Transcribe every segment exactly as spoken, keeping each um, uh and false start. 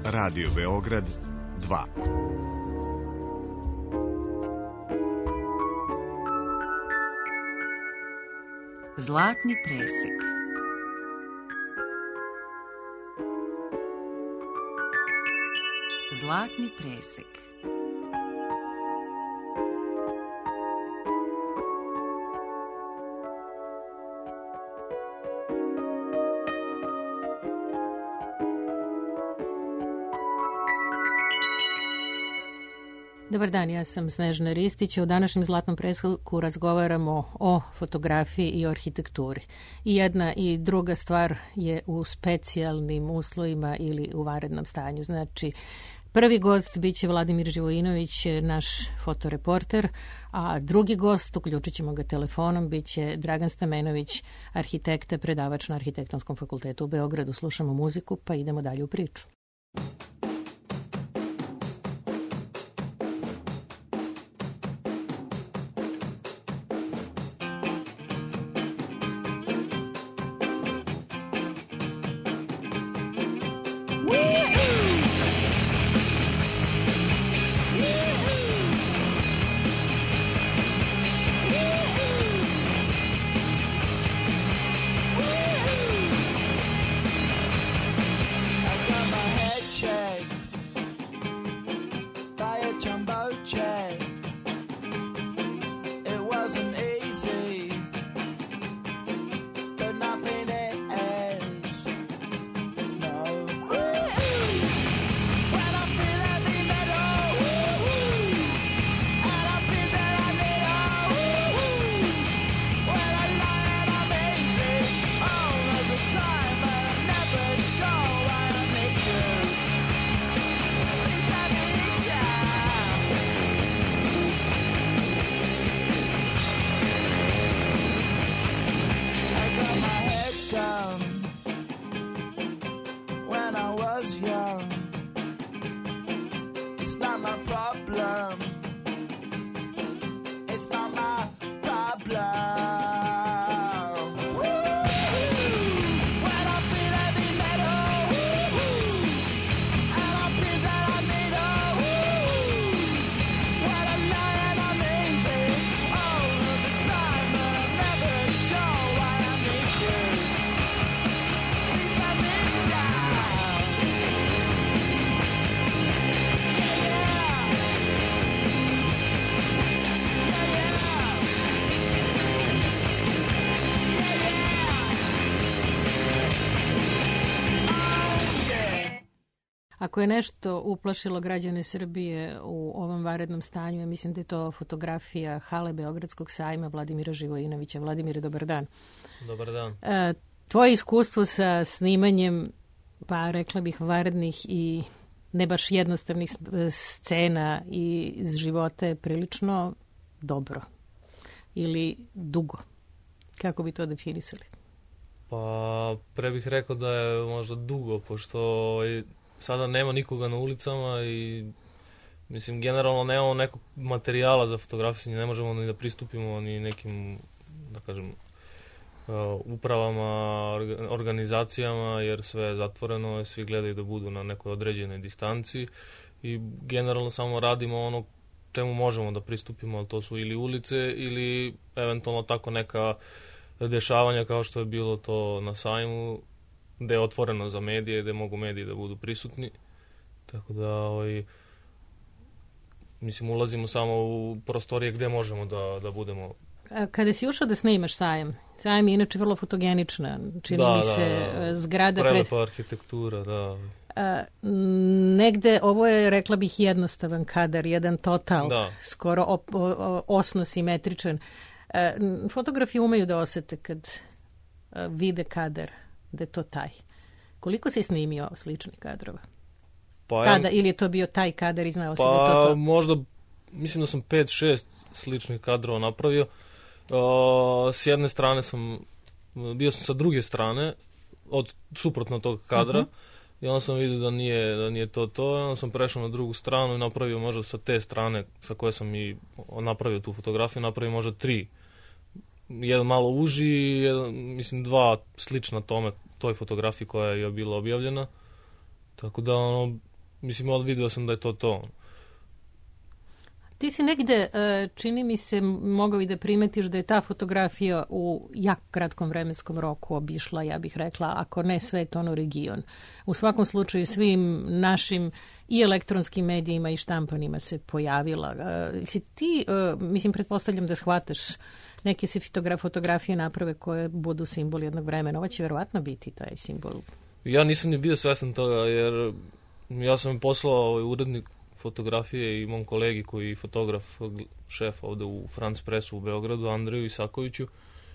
Radio Beograd dva. Zlatni presek. Zlatni presek. Dobar dan, ja sam Snežana Ristić. U današnjem Zlatnom preseku razgovaramo o fotografiji i o arhitekturi. I jedna i druga stvar je u specijalnim uslovima ili u vanrednom stanju. Znači, prvi gost biće Vladimir Živojinović, naš fotoreporter, a drugi gost, uključit ćemo ga telefonom, biće Dragan Stamenović, arhitekta, predavač na Arhitektonskom fakultetu u Beogradu. Slušamo muziku, pa idemo dalje u priču. Ako je nešto uplašilo građane Srbije u ovom vanrednom stanju, ja mislim da je to fotografija hale Beogradskog sajma Vladimira Živojinovića. Vladimire, dobar dan. Dobar dan. E, tvoje iskustvo sa snimanjem, pa rekla bih, vanrednih i ne baš jednostavnih scena i iz života je prilično dobro ili dugo. Kako bi to definisali? Pa pre bih rekao da je možda dugo, pošto sada nema nikoga na ulicama i mislim generalno nemamo nekog materijala za fotografisanje, ne možemo ni da pristupimo ni nekim, da kažem, upravama, organizacijama, jer sve je zatvoreno, svi gledaju da budu na nekoj određenoj distanci i generalno samo radimo ono čemu možemo da pristupimo, ali to su ili ulice ili eventualno tako neka dešavanja kao što je bilo to na sajmu, gde je otvoreno za medije, gde mogu mediji da budu prisutni. Tako da, ovaj, mislim, ulazimo samo u prostorije gde možemo da, da budemo. A kada si ušao da snimaš sajam, sajam je inače vrlo fotogenična, čini da, mi se da, da. zgrada. Prelepa pred... arhitektura, da. A, negde, ovo je, rekla bih, jednostavan kadar, jedan total, da. skoro op, o, osno simetričan. A, fotografi umeju da osete kad a, vide kadar, da je to taj. Koliko si snimio sličnih kadrova? Pa, Tada, ili je to bio taj kadar i znao pa, si da je to to? Pa možda, mislim da sam pet šest sličnih kadrova napravio. O, s jedne strane sam, bio sam sa druge strane, od suprotno tog kadra, uh-huh. I onda sam vidio da nije, da nije to to, onda sam prešao na drugu stranu i napravio možda sa te strane sa koje sam i napravio tu fotografiju, napravio možda tri. Jedan malo uži, jedan, mislim dva slična tome, toj fotografiji koja je bila objavljena. Tako da ono, mislim, od vidio sam da je to to. Ti si negde, čini mi se, mogao i da primetiš da je ta fotografija u jako kratkom vremenskom roku obišla, ja bih rekla, ako ne svet, ono region. U svakom slučaju svim našim i elektronskim medijima i štampanima se pojavila. Si ti, mislim, pretpostavljam da shvataš, neke se fotografije naprave koje budu simbol jednog vremena. Ovo će verovatno biti taj simbol. Ja nisam ni bio svestan toga, jer ja sam poslao ovaj urednik fotografije i mom kolegi koji je fotograf, šef ovde u France Pressu u Beogradu, Andreju Isakoviću,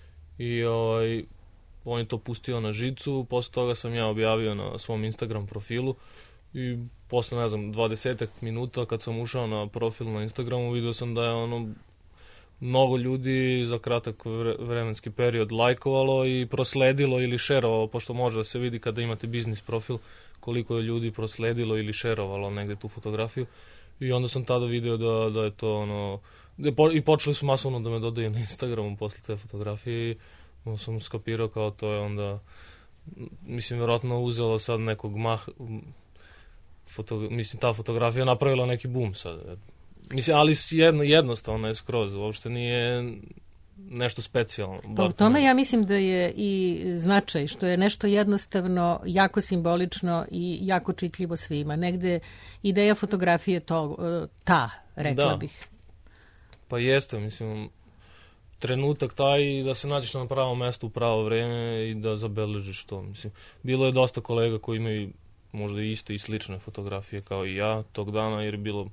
i ovaj, on je to pustio na žicu. Posle toga sam ja objavio na svom Instagram profilu i posle, ne znam, dvadesetak minuta kad sam ušao na profil na Instagramu, vidio sam da je ono mnogo ljudi za kratak vremenski period lajkovalo i prosledilo ili šerovalo, pošto može da se vidi kada imate biznis profil koliko je ljudi prosledilo ili šerovalo negde tu fotografiju. I onda sam tada video da, da je to ono... I počeli su masovno da me dodaju na Instagramu posle te fotografije i onda sam skapirao kao to je onda... Mislim, vjerojatno uzelo sad nekog mah... Foto, mislim, ta fotografija napravila neki boom sad. Mislim, ali jedno, jednostavno je skroz, uopšte nije nešto specijalno. Pa u tome ja mislim da je i značaj, što je nešto jednostavno, jako simbolično i jako čitljivo svima. Negde ideja fotografije to, ta, rekla da. bih. Pa jeste, mislim, trenutak taj da se nađeš na pravo mesto u pravo vreme i da zabeležiš to. Mislim, bilo je dosta kolega koji imaju možda iste i slične fotografije kao i ja tog dana, jer je bilo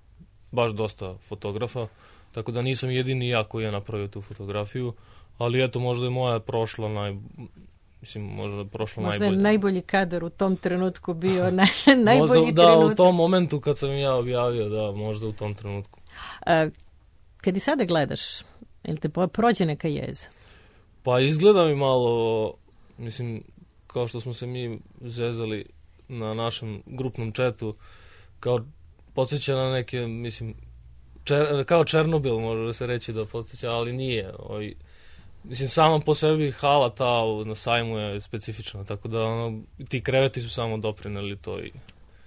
baš dosta fotografa, tako da nisam jedini ja koji je napravio tu fotografiju, ali eto, možda je moja prošla naj... Mislim, možda je prošla možda najbolje. Možda je najbolji kadar u tom trenutku bio naj, najbolji možda, trenutak. Da, u tom momentu kad sam ja objavio, da, možda u tom trenutku. A, kad i sada gledaš, ili te prođe neka jeza? Pa izgleda mi malo, mislim, kao što smo se mi zezali na našem grupnom chatu, kao podsjeća na neke, mislim, čer, kao Černobil može da se reći da podsjeća, ali nije. Oj, mislim, sama po sebi hala ta na sajmu je specifična, tako da ono, ti kreveti su samo doprineli to i...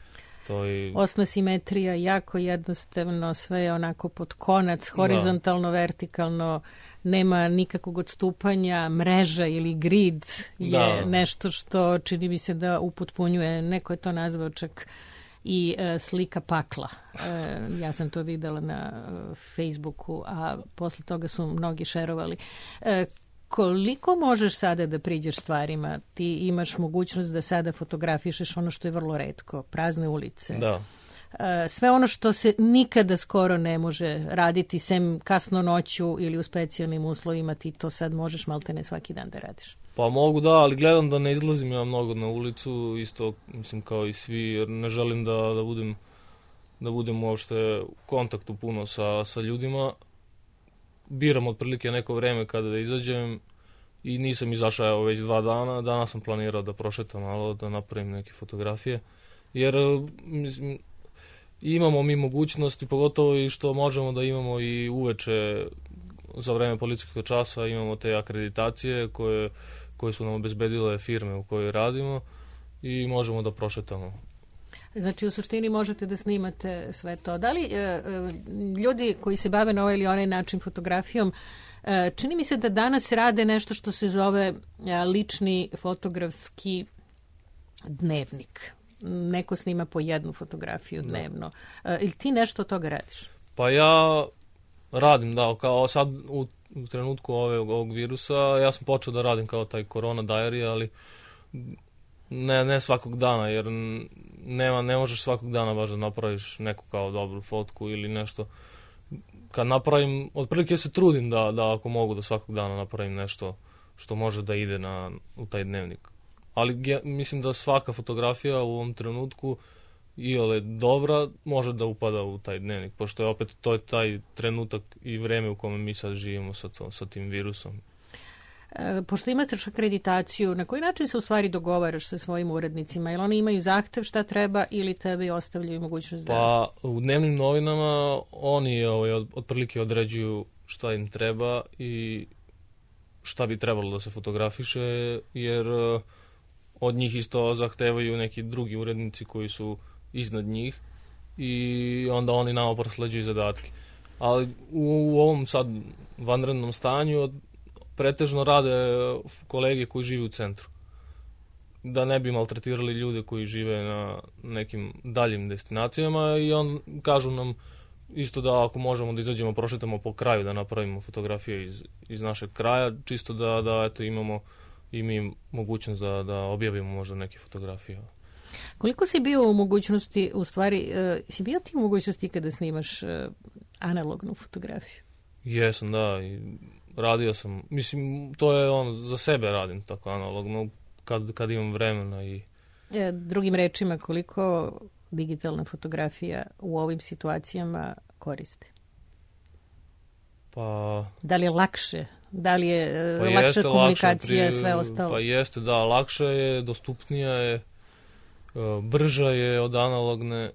To i... Osna simetrija, jako jednostavno, sve je onako pod konac, horizontalno, da. Vertikalno, nema nikakvog odstupanja, mreža ili grid je da. Nešto što čini mi se da upotpunjuje, neko je to nazvao čak i e, slika pakla. E, ja sam to videla na e, Facebooku, a posle toga su mnogi šerovali. E, koliko možeš sada da priđeš stvarima? Ti imaš mogućnost da sada fotografišeš ono što je vrlo retko, prazne ulice. Da. E, sve ono što se nikada skoro ne može raditi, sem kasno noću ili u specijalnim uslovima, ti to sad možeš maltene svaki dan da radiš. Pa mogu da, ali gledam da ne izlazim ja mnogo na ulicu, isto mislim kao i svi, jer ne želim da, da budem da budem uopšte u kontaktu puno sa, sa ljudima. Biram otprilike neko vreme kada da izađem i nisam izašao evo već dva dana. Danas sam planirao da prošetam malo, da napravim neke fotografije, jer mislim, imamo mi mogućnosti, pogotovo i što možemo da imamo i uveče za vreme policijskog časa, imamo te akreditacije koje koje su nam obezbedile firme u kojoj radimo i možemo da prošetamo. Znači, u suštini možete da snimate sve to. Da li e, ljudi koji se bave na ovaj ili onaj način fotografijom, e, čini mi se da danas rade nešto što se zove e, lični fotografski dnevnik. Neko snima po jednu fotografiju dnevno. E, ili ti nešto od toga radiš? Pa ja radim, da, kao sad u u trenutku ove, ovog virusa, ja sam počeo da radim kao taj korona diary, ali ne, ne svakog dana, jer nema, ne možeš svakog dana baš da napraviš neku kao dobru fotku ili nešto. Kad napravim, otprilike se trudim da, da ako mogu da svakog dana napravim nešto što može da ide na, u taj dnevnik. Ali ja, mislim da svaka fotografija u ovom trenutku iole dobra može da upada u taj dnevnik, pošto je opet to je taj trenutak i vreme u kome mi sad živimo sa, to, sa tim virusom. E, pošto imate akreditaciju, na koji način se u stvari dogovaraš sa svojim urednicima? Jel oni imaju zahtev šta treba ili tebe ostavljaju mogućnost da... Pa u dnevnim novinama oni ovaj, od, otprilike određuju šta im treba i šta bi trebalo da se fotografiše, jer od njih isto zahtevaju neki drugi urednici koji su iznad njih i onda oni nama prosleđuju zadatke. Ali u, u ovom sad vanrednom stanju pretežno rade kolege koji žive u centru. Da ne bi maltretirali ljude koji žive na nekim daljim destinacijama i on kažu nam isto da ako možemo da izađemo, prošetamo po kraju, da napravimo fotografije iz, iz našeg kraja, čisto da, da eto, imamo i mi mogućnost da, da objavimo možda neke fotografije. Koliko si bio u mogućnosti, u stvari, uh, si bio ti u mogućnosti kada snimaš uh, analognu fotografiju? Jesam, da, i radio sam, mislim, to je on, za sebe radim tako analogno, kad, kad imam vremena i... E, drugim rečima, koliko digitalna fotografija u ovim situacijama koriste? Pa... Da li je lakše? Da li je pa lakša jeste, komunikacija i lakše, sve ostalo? Pa jeste, da, lakše je, dostupnija je, brža je od analogne.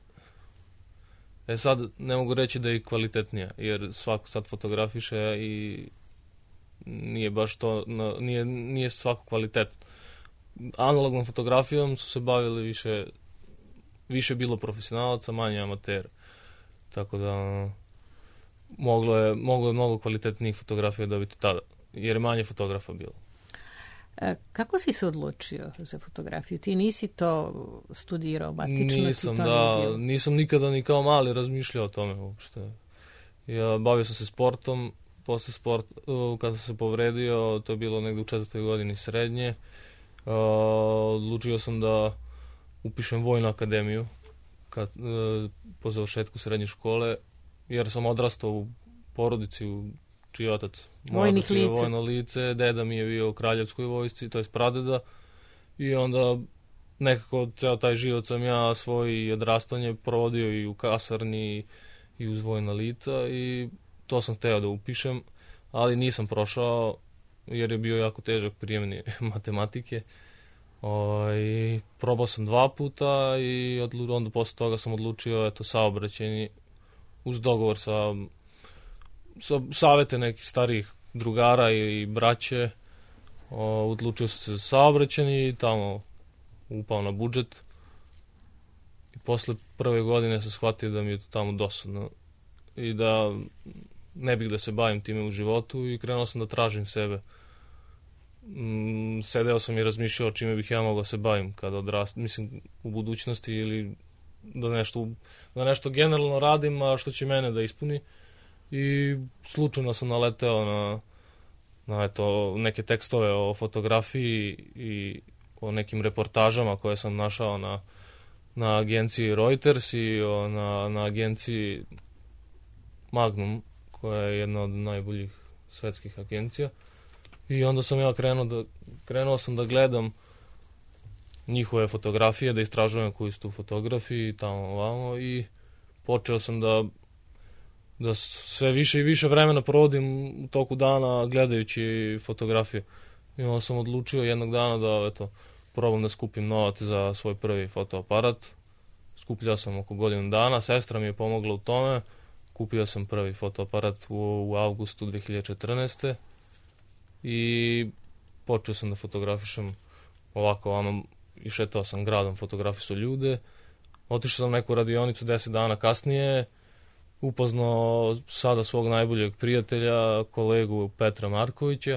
E sad, ne mogu reći da je i kvalitetnija, jer svako sad fotografiše i nije baš to, nije, nije svako kvalitet. Analognom fotografijom su se bavili više, više bilo profesionalaca, manje amatera. Tako da moglo je, moglo je mnogo kvalitetnijih fotografija dobiti tada, jer je manje fotografa bilo. A kako si se odlučio za fotografiju? Ti nisi to studirao matično? Nisam, da, nisam nikada ni kao mali razmišljao o tome uopšte. Ja bavio sam se sportom, posle sport, kada sam se povredio, to je bilo negde u četvrtoj godini srednje, uh, odlučio sam da upišem vojnu akademiju kad, uh, po završetku srednje škole, jer sam odrastao u porodici u čiji otac, moj otac je vojno lice, deda mi je bio u kraljevskoj vojsci, to je pradeda, i onda nekako ceo taj život sam ja svoj odrastanje provodio i u kasarni i uz vojna lica i to sam hteo da upišem, ali nisam prošao jer je bio jako težak prijemni matematike. O, i probao sam dva puta i odlu, onda posle toga sam odlučio eto, saobraćajni uz dogovor sa sa savete nekih starijih drugara i braće, o, odlučio sam se za saobraćajni i tamo upao na budžet. I posle prve godine sam shvatio da mi je to tamo dosadno i da ne bih da se bavim time u životu i krenuo sam da tražim sebe. Mm, sedeo sam i razmišljao čime bih ja mogao se bavim kada odrastam, mislim u budućnosti ili da nešto, da nešto generalno radim, a što će mene da ispuni. I slučajno sam naleteo na, na eto, neke tekstove o fotografiji i o nekim reportažama koje sam našao na, na agenciji Reuters i o, na, na agenciji Magnum, koja je jedna od najboljih svetskih agencija. I onda sam ja krenuo, da, krenuo sam da gledam njihove fotografije, da istražujem koji su tu fotografiji tamo ovamo i počeo sam da da sve više i više vremena provodim u toku dana gledajući fotografije. I onda sam odlučio jednog dana da eto, probam da skupim novac za svoj prvi fotoaparat. Skupljao sam oko godinu dana, sestra mi je pomogla u tome. Kupio sam prvi fotoaparat u, u avgustu dve hiljade četrnaeste. I počeo sam da fotografišem ovako vamo i šetao sam gradom, fotografisao ljude. Otišao sam neku radionicu deset dana kasnije, upoznao sada svog najboljeg prijatelja, kolegu Petra Markovića,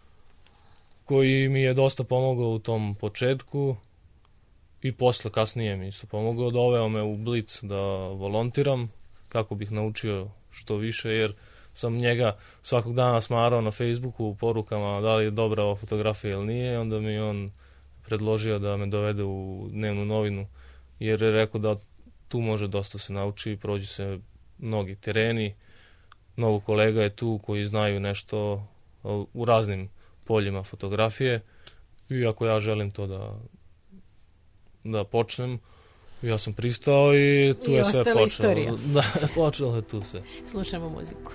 koji mi je dosta pomogao u tom početku i posle kasnije mi isto pomogao. Doveo me u Blic da volontiram kako bih naučio što više, jer sam njega svakog dana smarao na Facebooku u porukama da li je dobra ova fotografija ili nije. Onda mi on predložio da me dovede u dnevnu novinu, jer je rekao da tu može dosta se nauči, prođi se mnogi tereni, mnogo kolega je tu koji znaju nešto u raznim poljima fotografije i ako ja želim to da, da počnem, ja sam pristao i tu I je sve počelo. Istorija. Da, počelo je tu sve. Slušamo muziku.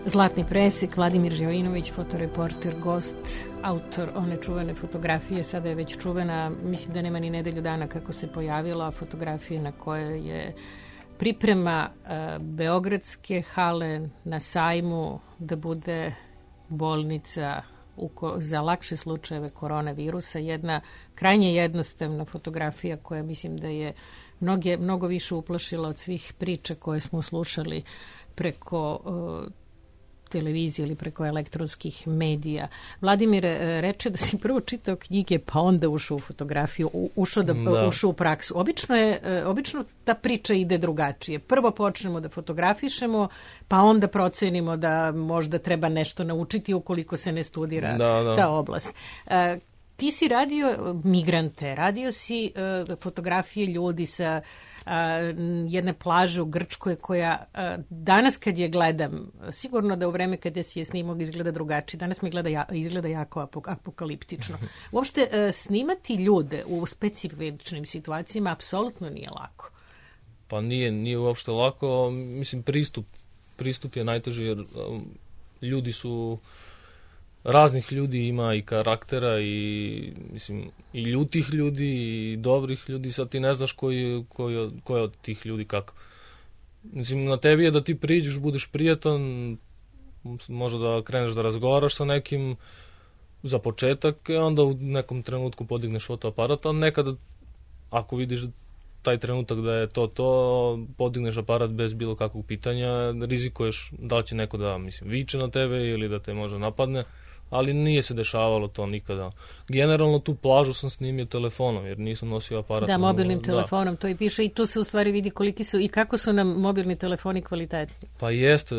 Zlatni presek, Vladimir Živinović, fotoreporter, gost, autor one čuvene fotografije, sada je već čuvena, mislim da nema ni nedelju dana kako se pojavila, fotografije na kojoj je priprema uh, Beogradske hale na sajmu da bude bolnica uko, za lakše slučajeve koronavirusa, jedna krajnje jednostavna fotografija koja mislim da je mnoge, mnogo više uplašila od svih priča koje smo slušali preko uh, televizije ili preko elektronskih medija. Vladimir reče da si prvo čitao knjige pa onda ušao u fotografiju, ušao, da, da. ušao u praksu. Obično, je, obično ta priča ide drugačije. Prvo počnemo da fotografišemo, pa onda procenimo da možda treba nešto naučiti ukoliko se ne studira da, da. ta oblast. Ti si radio migrante, radio si fotografije ljudi sa jedne plaže u Grčkoj koja danas kad je gledam, sigurno da u vreme kada si je snimao izgleda drugačije, danas mi gleda, izgleda jako apokaliptično. Uopšte snimati ljude u specifičnim situacijama apsolutno nije lako. Pa nije, nije uopšte lako, mislim pristup, pristup je najteži jer ljudi su raznih ljudi, ima i karaktera i mislim i ljutih ljudi i dobrih ljudi, sad ti ne znaš koji, koji, koji je od tih ljudi kako. Mislim, na tebi je da ti priđeš, budeš prijatan, možda da kreneš da razgovaraš sa nekim za početak, i onda u nekom trenutku podigneš fotoaparat, a nekada ako vidiš taj trenutak da je to to, podigneš aparat bez bilo kakvog pitanja, rizikuješ da li će neko da, mislim, viče na tebe ili da te možda napadne, ali nije se dešavalo to nikada. Generalno tu plažu sam snimio telefonom, jer nisam nosio aparat. Da, mobilnim da. telefonom, to i piše i tu se u stvari vidi koliki su i kako su nam mobilni telefoni kvalitetni. Pa jeste,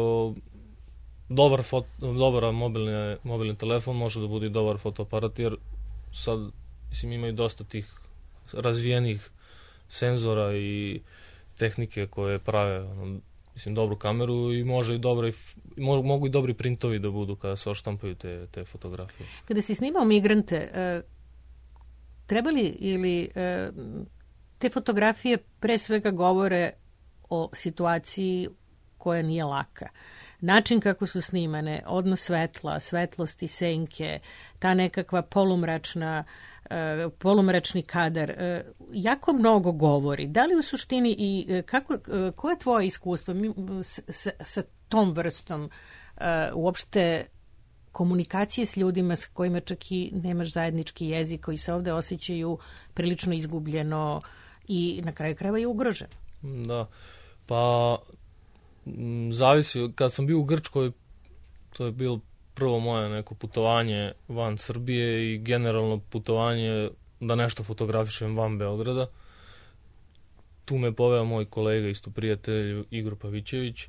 dobar, fot, dobar mobilni, mobilni telefon može da bude i dobar fotoaparat, jer sad, mislim, imaju dosta tih razvijenih senzora i tehnike koje prave mislim, dobru kameru i može i dobri, mogu i dobri printovi da budu kada se oštampaju te, te fotografije. Kada si snimao migrante, uh, trebali ili uh, te fotografije pre svega govore o situaciji koja nije laka. Način kako su snimane, odnos svetla, svetlosti, senke, ta nekakva polumračna Uh, polumračni kadar, uh, jako mnogo govori. Da li u suštini i uh, kako, uh, koje je tvoje iskustvo s, s, sa tom vrstom uh, uopšte komunikacije s ljudima s kojima čak i nemaš zajednički jezik, koji se ovde osjećaju prilično izgubljeno i na kraju krajeva i ugroženo? Da, pa m, zavisi. Kad sam bio u Grčkoj, to je bilo prvo moje neko putovanje van Srbije i generalno putovanje da nešto fotografišem van Beograda. Tu me poveo moj kolega, isto prijatelj, Igor Pavićević,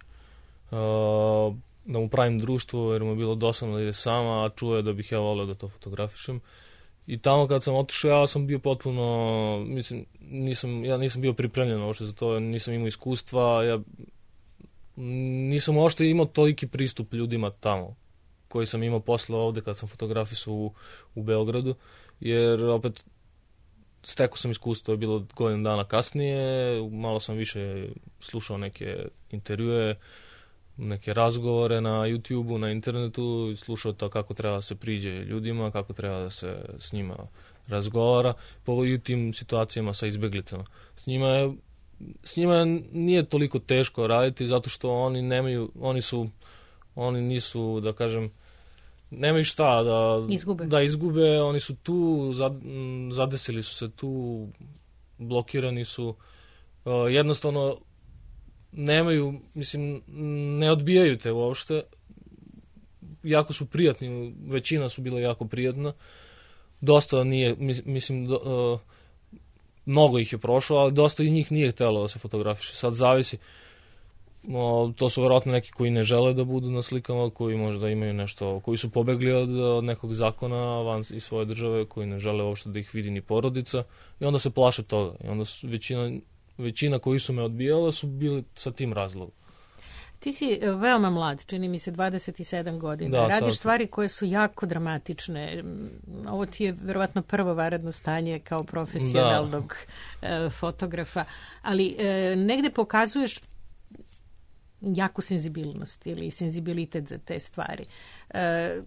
da mu pravim društvo jer mu je bilo dosadno da ide sama, a čuo je da bih ja volio da to fotografišem. I tamo kad sam otišao, ja sam bio potpuno, mislim, nisam, ja nisam bio pripremljen uopšte za to, nisam imao iskustva, ja nisam uopšte imao toliki pristup ljudima tamo koji sam imao posle ovde kad sam fotografisao u, u Beogradu, jer opet stekao sam iskustvo, je bilo godinu dana kasnije, malo sam više slušao neke intervjue, neke razgovore na YouTubeu, na internetu, slušao to kako treba da se priđe ljudima, kako treba da se s njima razgovara, po i u tim situacijama sa izbeglicama. S njima je, s njima nije toliko teško raditi zato što oni nemaju, oni su, oni nisu, da kažem, nemaju šta da izgube. da izgube, oni su tu, zad, zadesili su se tu, blokirani su, uh, jednostavno nemaju, mislim, ne odbijaju te uopšte, jako su prijatni, većina su bila jako prijatna, dosta nije, mislim, do, uh, mnogo ih je prošlo, ali dosta i njih nije htjelo da se fotografiše, sad zavisi. No, to su vjerojatno neki koji ne žele da budu na slikama, koji možda imaju nešto, koji su pobegli od, od nekog zakona van iz svoje države, koji ne žele uopšte da ih vidi ni porodica i onda se plaše toga. I onda su većina, većina koji su me odbijala su bili sa tim razlogom. Ti si veoma mlad, čini mi se dvadeset sedam godina. Da, radiš sad stvari koje su jako dramatične. Ovo ti je verovatno prvo vanredno stanje kao profesionalnog da. fotografa. Ali negde pokazuješ jaku senzibilnost ili senzibilitet za te stvari. E,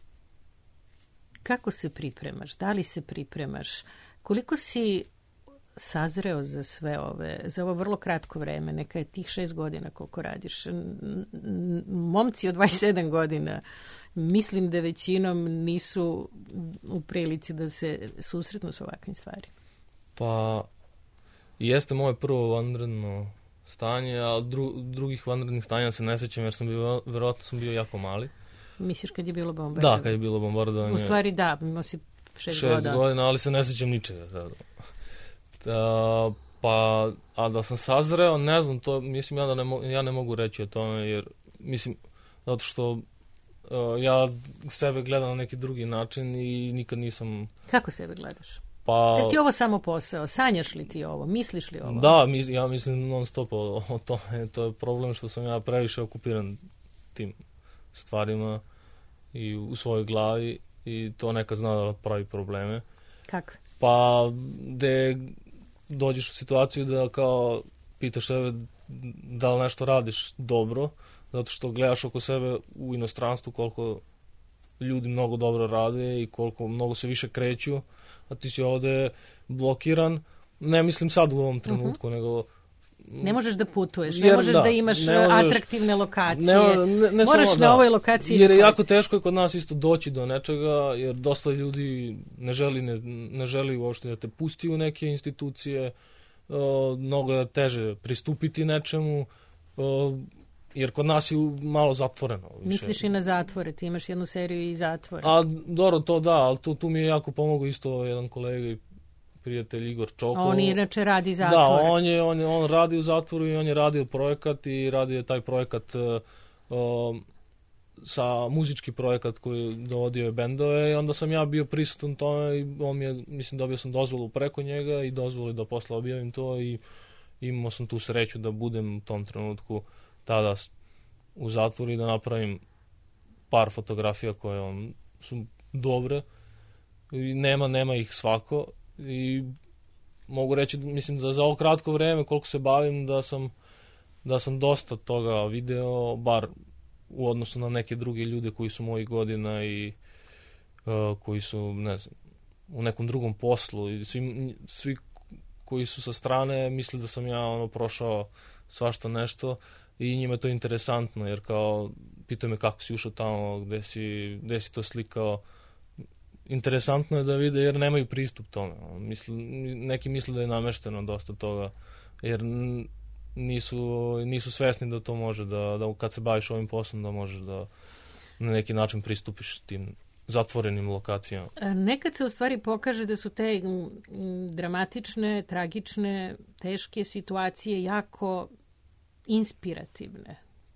kako se pripremaš? Da li se pripremaš? Koliko si sazreo za sve ove, za ovo vrlo kratko vreme, neka je tih šest godina koliko radiš. Momci od dvadeset sedam godina, mislim da većinom nisu u prilici da se susretnu s ovakvim stvarima. Pa, jeste moje prvo vanredno stanje, a dru, drugih vanrednih stanja se ne sećam jer sam bio, verovatno sam bio jako mali. Misliš kad je bilo bombardovanje? Da, kad je bilo bombardovanje. U stvari da, imao si šest, šest godina. godina, ali se ne sećam ničega. Da. Da, pa, a da sam sazreo, ne znam, to mislim ja da ne, mo, ja ne mogu reći o tome, jer mislim, zato što uh, ja sebe gledam na neki drugi način i nikad nisam... Kako sebe gledaš? Pa... Jer ti ovo samo posao? Sanjaš li ti ovo? Misliš li ovo? Da, mis, ja mislim non stop o, o tome. To je problem što sam ja previše okupiran tim stvarima i u svojoj glavi i to nekad zna da pravi probleme. Kako? Pa, gde dođeš u situaciju da kao pitaš sebe da li nešto radiš dobro, zato što gledaš oko sebe u inostranstvu koliko ljudi mnogo dobro rade i koliko mnogo se više kreću, a ti si ovde blokiran. Ne mislim sad u ovom trenutku, uh-huh. nego... Ne možeš da putuješ, jer, ne možeš da, da imaš možeš, atraktivne lokacije. Ne, ne, ne Moraš samo, na da. ovoj lokaciji... Jer je jako teško je kod nas isto doći do nečega, jer dosta ljudi ne želi, ne, ne želi uopšte da te pusti u neke institucije, o, mnogo je teže pristupiti nečemu, o, jer kod nas je malo zatvoreno. Više. Misliš i na zatvore, ti imaš jednu seriju i zatvore. A dobro, to da, ali tu, tu mi je jako pomogao isto jedan kolega i prijatelj Igor Čoko. On inače radi zatvore. Da, on, je, on, je, on radi u zatvoru i on je radio projekat i radio je taj projekat uh, uh, sa muzički projekat koji dovodio je bendove i onda sam ja bio prisutan tome i on mi je, mislim, dobio sam dozvolu preko njega i dozvolu da posle objavim to i imao sam tu sreću da budem u tom trenutku tada u zatvoru i da napravim par fotografija koje on, su dobre i nema, nema ih svako i mogu reći, mislim da za ovo kratko vreme koliko se bavim da sam da sam dosta toga video, bar u odnosu na neke druge ljude koji su mojih godina i uh, koji su, ne znam, u nekom drugom poslu i svi, svi koji su sa strane misle da sam ja ono prošao svašta nešto i njima je to interesantno jer kao pitaju me kako si ušao tamo, gde si, gde si to slikao. Interesantno je da vide jer nemaju pristup tome. Misle, neki misle da je namešteno dosta toga jer nisu, nisu svesni da to može, da, da kad se baviš ovim poslom da možeš da na neki način pristupiš tim zatvorenim lokacijama. Nekad se u stvari pokaže da su te dramatične, tragične, teške situacije jako inspirativne.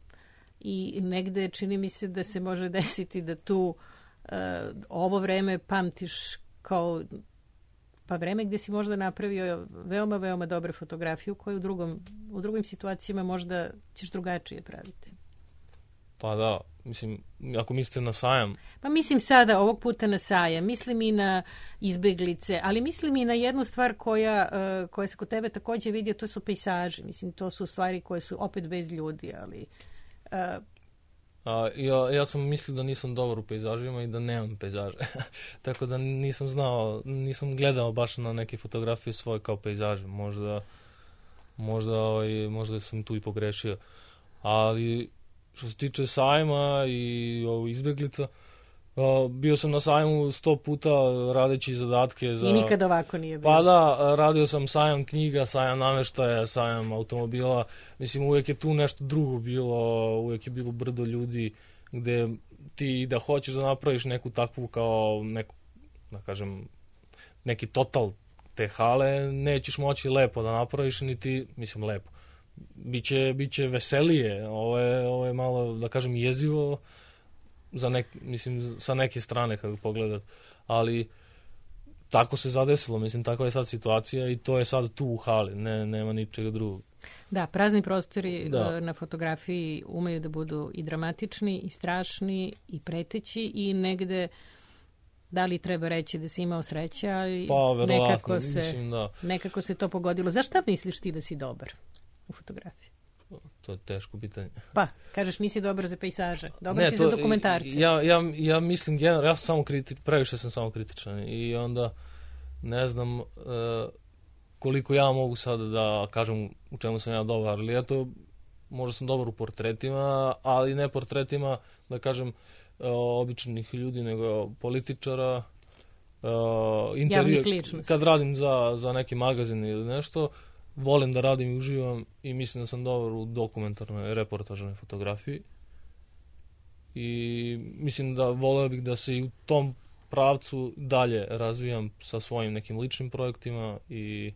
I negde čini mi se da se može desiti da tu uh, ovo vreme pamtiš kao pa vreme gdje si možda napravio veoma, veoma dobre fotografiju koju u, drugom, u drugim situacijama možda ćeš drugačije praviti. Pa da, mislim, ako mislite na sajam... Pa mislim sada, ovog puta na sajam, mislim i na izbeglice, ali mislim i na jednu stvar koja, uh, koja se kod tebe također vidio, to su pejsaži. Mislim, to su stvari koje su opet bez ljudi, ali... Uh, A, ja, ja sam mislio da nisam dobar u pejzažima i da nemam pejzaže. Tako da nisam znao, nisam gledao baš na neke fotografije svoje kao pejzaže. Možda, možda, ovaj, možda sam tu i pogrešio. Ali što se tiče sajma i ovo, izbeglica, uh, bio sam na sajmu sto puta radeći zadatke za... I nikad ovako nije bilo. Pa da, radio sam sajam knjiga, sajam nameštaja, sajam automobila. Mislim, uvijek je tu nešto drugo bilo, uvijek je bilo brdo ljudi gde ti da hoćeš da napraviš neku takvu kao neku, da kažem, neki total te hale, nećeš moći lepo da napraviš, niti, mislim, lepo. Biće, biće veselije, ovo je, ovo je malo, da kažem, jezivo, za nek, mislim, sa neke strane kad pogledat, ali tako se zadesilo, mislim, takva je sad situacija i to je sad tu u hali, ne, nema ničega drugog. Da, prazni prostori da. Na fotografiji umeju da budu i dramatični, i strašni, i preteći i negde, da li treba reći da si imao sreće, ali pa, nekako, se, mislim, da. nekako se to pogodilo. Zašto misliš ti da si dobar u fotografiji? to je teško pitanje. Pa, kažeš nisi dobar za pejsaže, dobar ne, si to, za dokumentarce. Ja, ja, ja mislim, generalno, ja sam samo kriti, previše sam samo kritičan i onda ne znam uh, koliko ja mogu sada da kažem u čemu sam ja dobar, ali eto, možda sam dobar u portretima, ali ne portretima, da kažem, uh, običnih ljudi, nego političara, uh, intervju, kad radim za, za neki magazin ili nešto, volim da radim i uživam i mislim da sam dobar u dokumentarnoj, reportažnoj fotografiji. I mislim da voleo bih da se i u tom pravcu dalje razvijam sa svojim nekim ličnim projektima i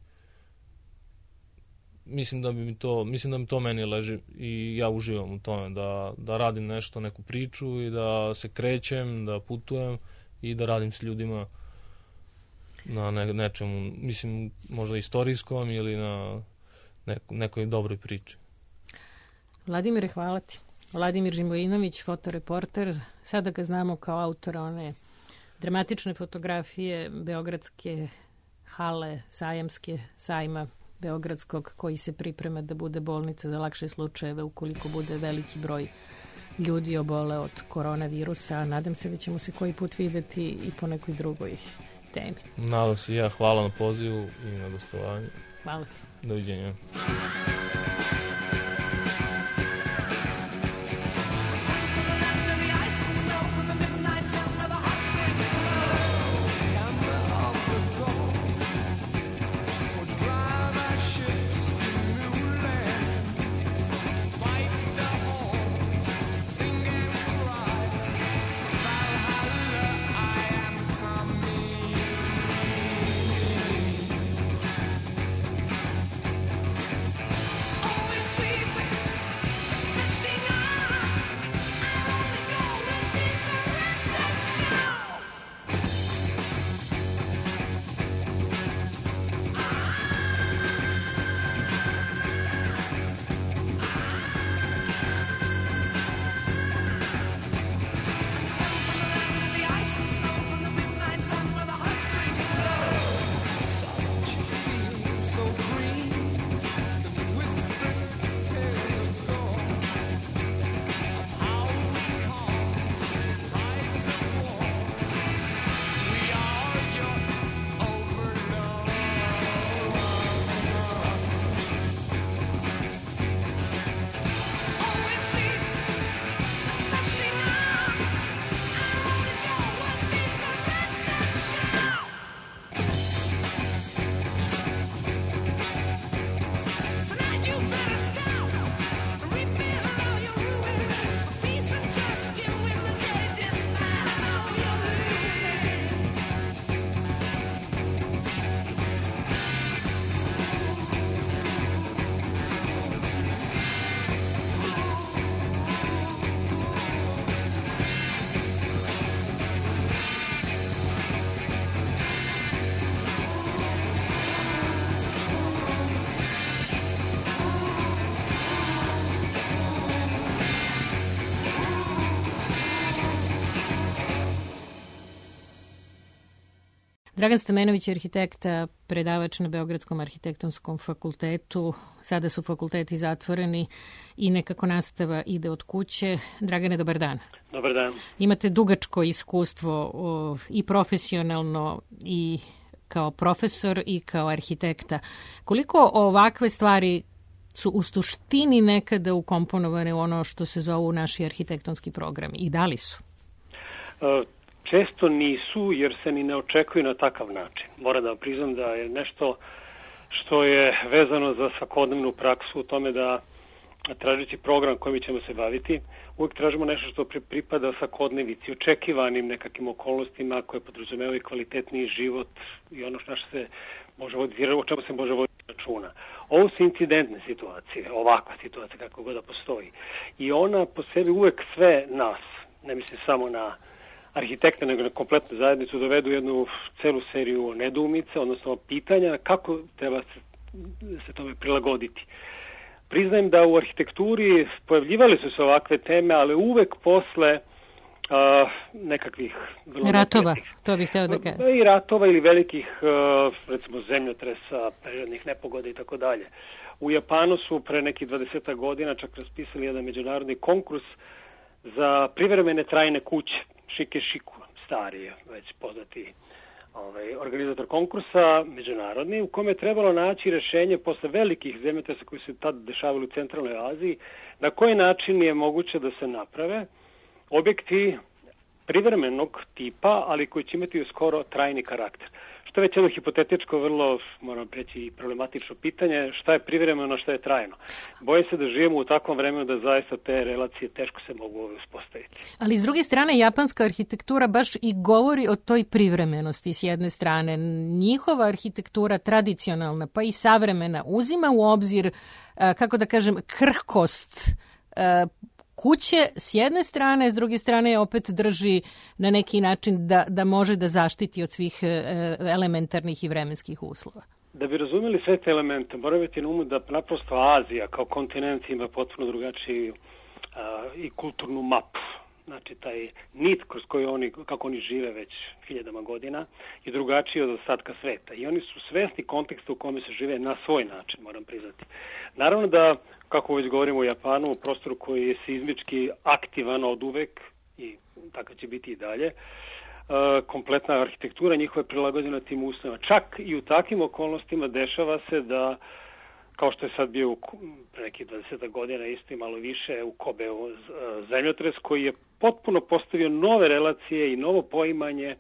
mislim da bi mi to, mislim da mi to meni leži i ja uživam u tome da, da radim nešto, neku priču i da se krećem, da putujem i da radim s ljudima na ne, nečemu, mislim, možda istorijskom ili na neko, nekoj dobroj priči. Vladimire, hvala ti. Vladimir Živojinović, fotoreporter, sada ga znamo kao autora one dramatične fotografije Beogradske hale, sajamske sajma Beogradskog, koji se priprema da bude bolnica za lakše slučajeve ukoliko bude veliki broj ljudi obole od koronavirusa. Nadam se da ćemo se koji put videti i po nekoj drugoj temi. Nadam se ja. Hvala na pozivu i na gostovanju. Hvala ti. Doviđenja. Dragan Stamenović je arhitekta, predavač na Beogradskom arhitektonskom fakultetu. Sada su fakulteti zatvoreni i nekako nastava ide od kuće. Dragane, dobar dan. Dobar dan. Imate dugačko iskustvo o, i profesionalno i kao profesor i kao arhitekta. Koliko ovakve stvari su u suštini nekada ukomponovane u ono što se zovu naši arhitektonski programi i da li su? Uh. Često nisu, jer se ni ne očekuju na takav način. Moram da priznam da je nešto što je vezano za svakodnevnu praksu u tome da tražeći program kojim ćemo se baviti, uvijek tražimo nešto što pripada svakodnevici, očekivanim nekakvim okolnostima koje podrazumevaju kvalitetniji život i ono što se može voditi, o čemu se može voditi računa. Ovo su incidentne situacije, ovakva situacija kako god da postoji. I ona po sebi uvijek sve nas, ne mislim samo na arhitekta, nego na kompletnu zajednicu, dovedu jednu celu seriju nedoumica, odnosno pitanja kako treba se, se tome prilagoditi. Priznajem da u arhitekturi pojavljivali su se ovakve teme, ali uvek posle uh, nekakvih ratova, nekih, to bih hteo da kažem. I ratova ili velikih, uh, recimo, zemljotresa, prirodnih nepogoda i tako dalje. U Japanu su pre nekih dvadeset godina čak raspisali jedan međunarodni konkurs za privremene trajne kuće, Shikeshiku, starije, već poznati ovaj, organizator konkursa, međunarodni, u kome je trebalo naći rešenje posle velikih zemljotresa koji se tad dešavali u centralnoj Aziji, na koji način je moguće da se naprave objekti privremenog tipa, ali koji će imati skoro trajni karakter. Što je već jedno hipotetičko, vrlo, moram preći, problematično pitanje, šta je privremeno, šta je trajno. Bojim se da živimo u takvom vremenu da zaista te relacije teško se mogu uspostaviti. Ali s druge strane, japanska arhitektura baš i govori o toj privremenosti s jedne strane. Njihova arhitektura, tradicionalna, pa i savremena, uzima u obzir, kako da kažem, krhkost kuće s jedne strane, s druge strane opet drži na neki način da, da može da zaštiti od svih elementarnih i vremenskih uslova. Da bi razumeli sve te elemente, moramo biti na umu da naprosto Azija kao kontinent ima potpuno drugačiju a, i kulturnu mapu. Znači, taj nit kroz koji oni, kako oni žive već hiljadama godina, je drugačiji od ostatka sveta. I oni su svesni konteksta u kome se žive na svoj način, moram priznati. Naravno da, kako već govorimo o Japanu, u prostoru koji je seizmički aktivan od uvek, i tako će biti i dalje, kompletna arhitektura njihova je prilagođena tim uslovima. Čak i u takvim okolnostima dešava se da, kao što je sad bio pre nekih dvadeset godina, isto i malo više, u Kobeu zemljotres koji je potpuno postavio nove relacije i novo poimanje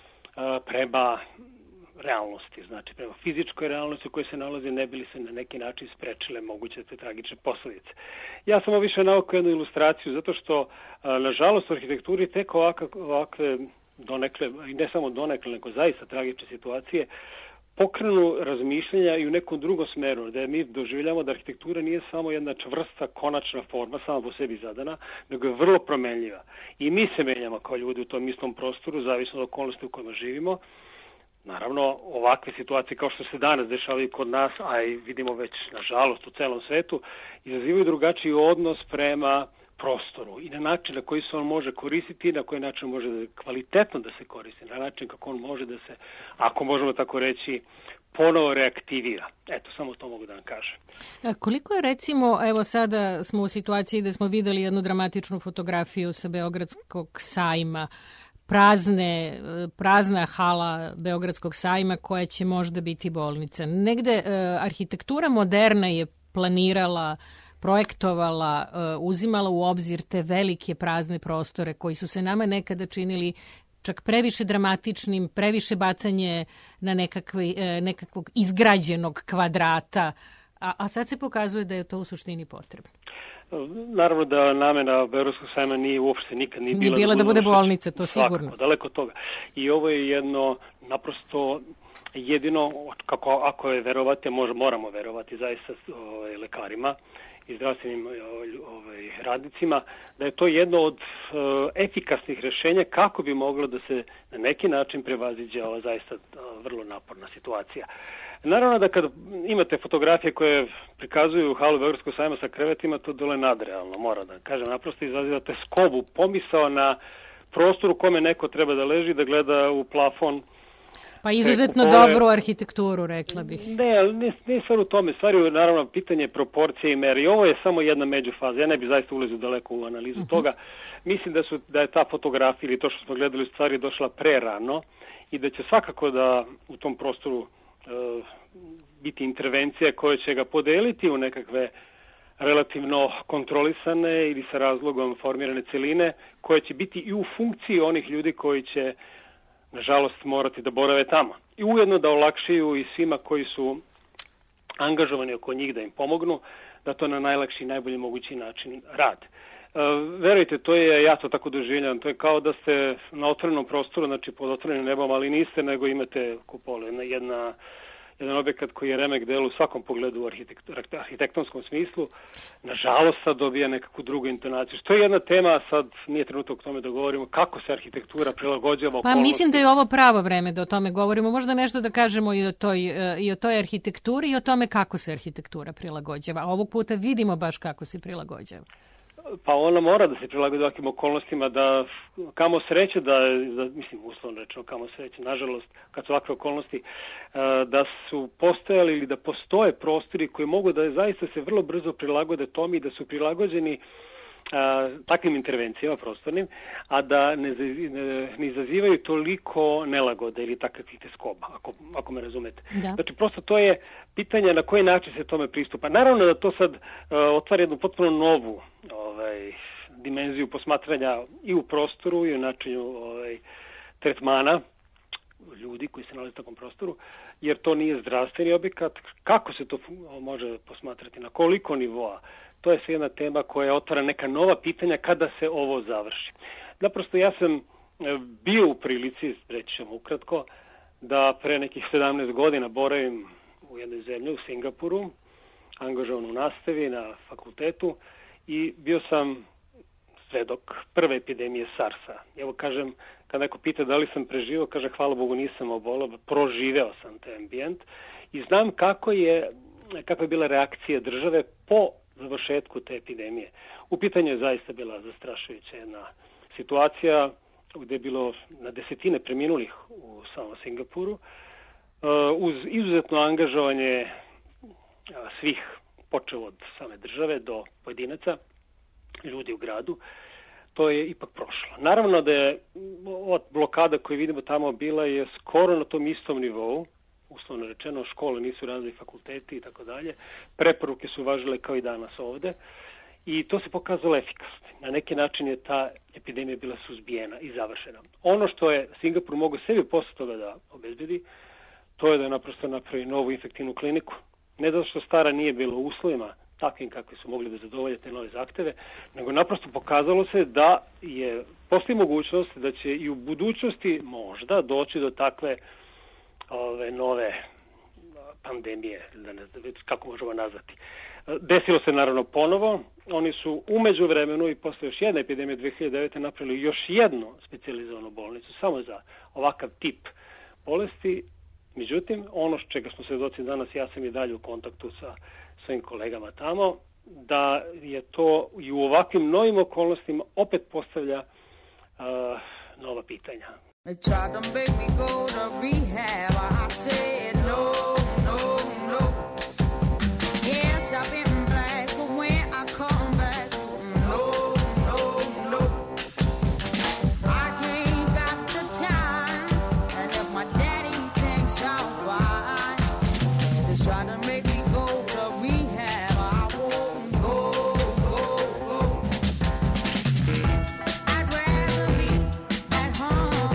prema realnosti, znači prema fizičkoj realnosti u kojoj se nalazi, ne bili se na neki način sprečile moguće te tragične posledice. Ja sam ovo više navukao jednu ilustraciju, zato što, nažalost, u arhitekturi tek ovakve, ovakve donekle, i ne samo donekle, nego zaista tragične situacije, pokrenu razmišljenja i u nekom drugom smeru, da mi doživljamo da arhitektura nije samo jedna čvrsta, konačna forma, sama po sebi zadana, nego je vrlo promenljiva. I mi se menjamo kao ljudi u tom istom prostoru, zavisno od okolnosti u kojima živimo. Naravno, ovakve situacije kao što se danas dešavaju kod nas, a i vidimo već, nažalost, u celom svetu, izazivaju drugačiji odnos prema prostoru i na način na koji se on može koristiti, na koji način može da kvalitetno da se koristi, na način kako on može da se, ako možemo tako reći, ponovo reaktivira. Eto, samo to mogu da vam kažem. A koliko je, recimo, evo sada smo u situaciji da smo videli jednu dramatičnu fotografiju sa Beogradskog sajma, prazne, prazna hala Beogradskog sajma koja će možda biti bolnica. Negde e, arhitektura moderna je planirala, projektovala, uzimala u obzir te velike prazne prostore koji su se nama nekada činili čak previše dramatičnim, previše bacanje na nekakvi, nekakvog izgrađenog kvadrata, a, a sad se pokazuje da je to u suštini potrebno. Naravno da namena Beogradskog sajma nije uopšte nikad nije bila, nije bila da, da bude bolnica, to svakako, sigurno. Daleko od toga. I ovo je jedno naprosto jedino, kako ako je verovati, može, moramo verovati zaista ovaj, lekarima i zdravstvenim ovaj, radnicima, da je to jedno od uh, efikasnih rešenja kako bi moglo da se na neki način prevaziđe ova zaista uh, vrlo naporna situacija. Naravno da kad imate fotografije koje prikazuju halu Beogradskog sajma sa krevetima, to dole nadrealno, mora da kažem, naprosto izazivate skobu, pomisao na prostoru u kome neko treba da leži, da gleda u plafon. Pa izuzetno dobru arhitekturu, rekla bih. Ne, ali ne, ne stvar u tome. Stvar je naravno pitanje proporcije i mere. I ovo je samo jedna međufaza. Ja ne bih zaista ulazio daleko u analizu uh-huh. toga. Mislim da, su, da je ta fotografija ili to što smo gledali u stvari došla prerano i da će svakako da u tom prostoru uh, biti intervencija koja će ga podeliti u nekakve relativno kontrolisane ili sa razlogom formirane celine koje će biti i u funkciji onih ljudi koji će nažalost morati da borave tamo. I ujedno da olakšaju i svima koji su angažovani oko njih da im pomognu, da to na najlakši i najbolji mogući način rade. E, verujte, to je, ja to tako doživljam, to je kao da ste na otvorenom prostoru, znači pod otvorenim nebom, ali niste, nego imate kupole, jedna, jedna jedan objekat koji je remek del u svakom pogledu u arhitekt, arhitektonskom smislu, nažalost sad dobija nekakvu drugu intonaciju. Što je jedna tema, sad nije trenutak o tome da govorimo, kako se arhitektura prilagođava okolnosti. Pa mislim da je ovo pravo vreme da o tome govorimo. Možda nešto da kažemo i o toj, i o toj arhitekturi i o tome kako se arhitektura prilagođava. Ovog puta vidimo baš kako se prilagođava. pa ona mora da se prilagodi ovakvim okolnostima, da kamo sreće, da, da mislim, uslovno rečeno, kamo sreće, nažalost, kad su ovakve okolnosti, da su postojali ili da postoje prostori koji mogu da zaista se vrlo brzo prilagode tome i da su prilagođeni a, takvim intervencijama prostornim, a da ne, ne, ne izazivaju toliko nelagode ili takvih teskoba, ako, ako me razumete. Da. Znači, prosto to je pitanje na koji način se tome pristupa. Naravno da to sad a, otvara jednu potpuno novu ovaj, dimenziju posmatranja i u prostoru i u načinu ovaj, tretmana ljudi koji se nalaze u takvom prostoru, jer to nije zdravstveni objekat. Kako se to može posmatrati, na koliko nivoa? To je sve jedna tema koja otvara neka nova pitanja kada se ovo završi. Naprosto ja sam bio u prilici, reći ćemo ukratko, da pre nekih sedamnaest godina boravim u jednoj zemlji, u Singapuru, angažovan u nastavi na fakultetu i bio sam svedok prve epidemije SARS-a. Evo kažem, kad neko pita da li sam preživao, kaže hvala Bogu nisam obolao, proživeo sam taj ambijent i znam kako je, kakva je bila reakcija države po završetku te epidemije. U pitanju je zaista bila zastrašujuća jedna situacija gdje je bilo na desetine preminulih u samom Singapuru, uz izuzetno angažovanje svih, počeo od same države do pojedinaca, ljudi u gradu. To je ipak prošlo. Naravno da je od blokada koju vidimo tamo bila je skoro na tom istom nivou, uslovno rečeno, škole nisu radili, fakulteti i tako dalje. Preporuke su važile kao i danas ovde i to se pokazalo efikasno. Na neki način je ta epidemija bila suzbijena i završena. Ono što je Singapur mogo sebi posle toga da obezbedi, to je da je naprosto napravi novu infektivnu kliniku. Ne zato što stara nije bila u uslovima takvim kakvi su mogli da zadovolje te nove zahteve, nego naprosto pokazalo se da je postoji mogućnost da će i u budućnosti možda doći do takve ove nove pandemije, da ne znam kako možemo nazvati. Desilo se naravno ponovo, oni su u međuvremenu i posle još jedne epidemije dve hiljade devete napravili još jednu specijalizovanu bolnicu samo za ovakav tip bolesti. Međutim, ono čega smo svedoci danas, ja sam i dalje u kontaktu sa svojim kolegama tamo, da je to i u ovakvim novim okolnostima opet postavlja uh, nova pitanja. They tried to make me go to rehab. I said no, no, no. Yes, I've been black, but when I come back, no, no, no. I ain't got the time, and if my daddy thinks I'm fine, they try to make me go to rehab. I won't go, go, go. I'd rather be at home.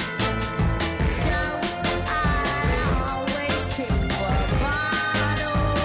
So I always keep a bottle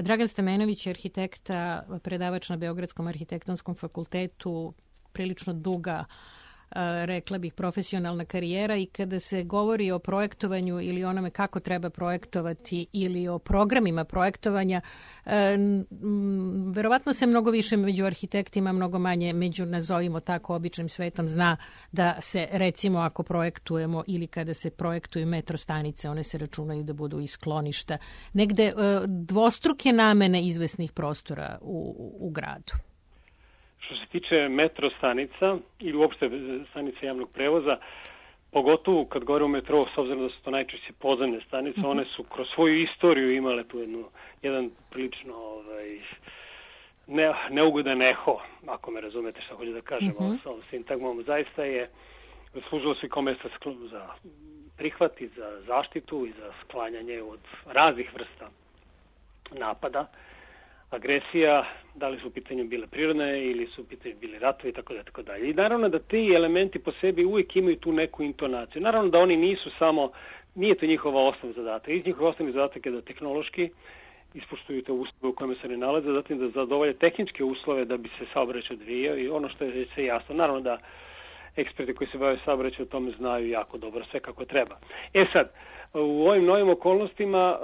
Dragan Stamenović je arhitekta, predavač na Beogradskom arhitektonskom fakultetu, prilično duga, rekla bih, profesionalna karijera, i kada se govori o projektovanju ili onome kako treba projektovati ili o programima projektovanja, verovatno se mnogo više među arhitektima, mnogo manje među, nazovimo tako, običnim svetom zna da se, recimo, ako projektujemo ili kada se projektuju metro stanice, one se računaju da budu i skloništa, negde dvostruke namene izvesnih prostora u, u gradu. Što se tiče metro stanica ili uopšte stanice javnog prevoza, pogotovo kad govorimo o metrou, s obzirom da su to najčešće podzemne stanice, mm-hmm. one su kroz svoju istoriju imale tu jednu, jedan prilično ovaj, ne, neugodan eho, ako me razumete što hoću da kažem, mm-hmm. s ovom sintagmom. Zaista je služilo se kao mesta za prihvat i za zaštitu i za sklanjanje od raznih vrsta napada, agresija, da li su u pitanju bile prirodne ili su u pitanju bili ratovi i tako da, tako dalje. I naravno da ti elementi po sebi uvijek imaju tu neku intonaciju. Naravno da oni nisu samo, nije to njihova osnovna zadatak. Iz njihova osnovni zadatak je da tehnološki ispoštuju te uslove u kojima se ne nalaze, zatim da zadovolje tehničke uslove da bi se saobraćaj odvijao i ono što je sve jasno. Naravno da eksperti koji se bave saobraćajem o tome znaju jako dobro sve kako treba. E sad, u ovim novim okolnostima